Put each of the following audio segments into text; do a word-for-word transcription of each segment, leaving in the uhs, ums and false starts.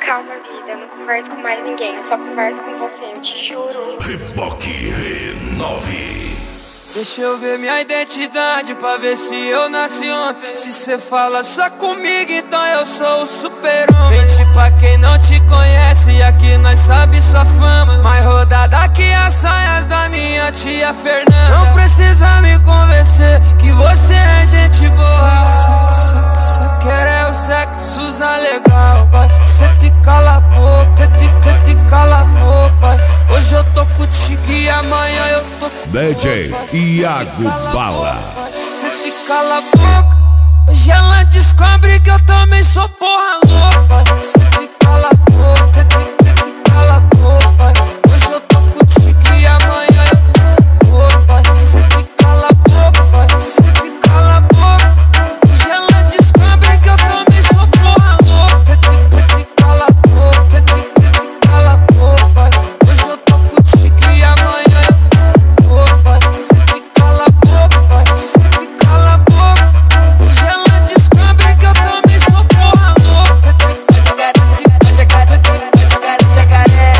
Calma, vida, eu não converso com mais ninguém, eu só converso com você, eu te juro. Reboque renove. Deixa eu ver minha identidade pra ver se eu nasci ontem. Se cê fala só comigo, então eu sou o super-homem. Mente pra quem não te conhece, aqui nós sabe sua fama. Mais rodada que as saias da minha tia Fernanda. Não precisa me convencer que você é gente boa. Só, só, só quero é o sexo legal, vai. Cê te cala a boca, cê te, cê te cala a boca. Hoje eu tô contigo e amanhã eu tô com D J Iago Bala. Cê te cala a boca. Hoje ela descobre que eu também sou porra louca. Cê te cala a boca, cê te, cê te cala a boca. Hoje eu tô contigo e amanhã eu tô com boca. Cê te cala a boca, cê te cala a boca. Hoje ela descobre que eu também sou porra louca. Cê te, cê te cala a boca, cê te, cê te cala a boca. Hoje eu tô contigo e amanhã eu tô com boca. Cê te cala a boca, cê te cala a boca. Hoje ela descobre que eu também sou porra louca. Vai jogar, vai jogar, vai jogar, jacaré.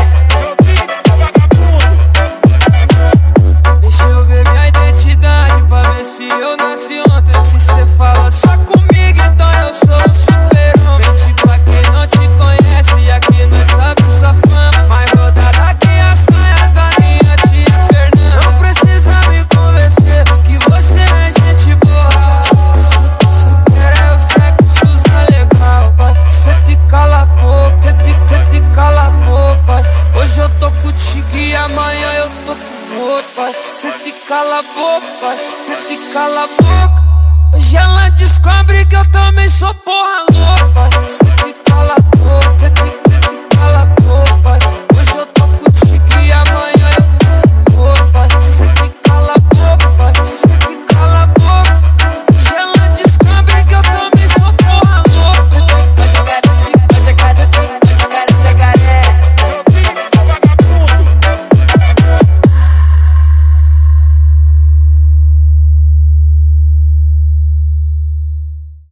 Deixa eu ver minha identidade pra ver se eu nasci ontem. Se cê fala só comigo, então eu sou o super-homem. Mente pra quem não te conhece, aqui nós sabe sua fama. Mais rodada que as saias da minha tia Fernanda. Não precisa me convencer que você é gente boa. Só quero é o sexo legal, vai. Cê te cala a boca, cê te, cê te cala a boca. Hoje eu tô contigo e amanhã eu tô com outra. Cê te cala a boca, cê te cala a boca. Hoje ela descobre que eu também sou porra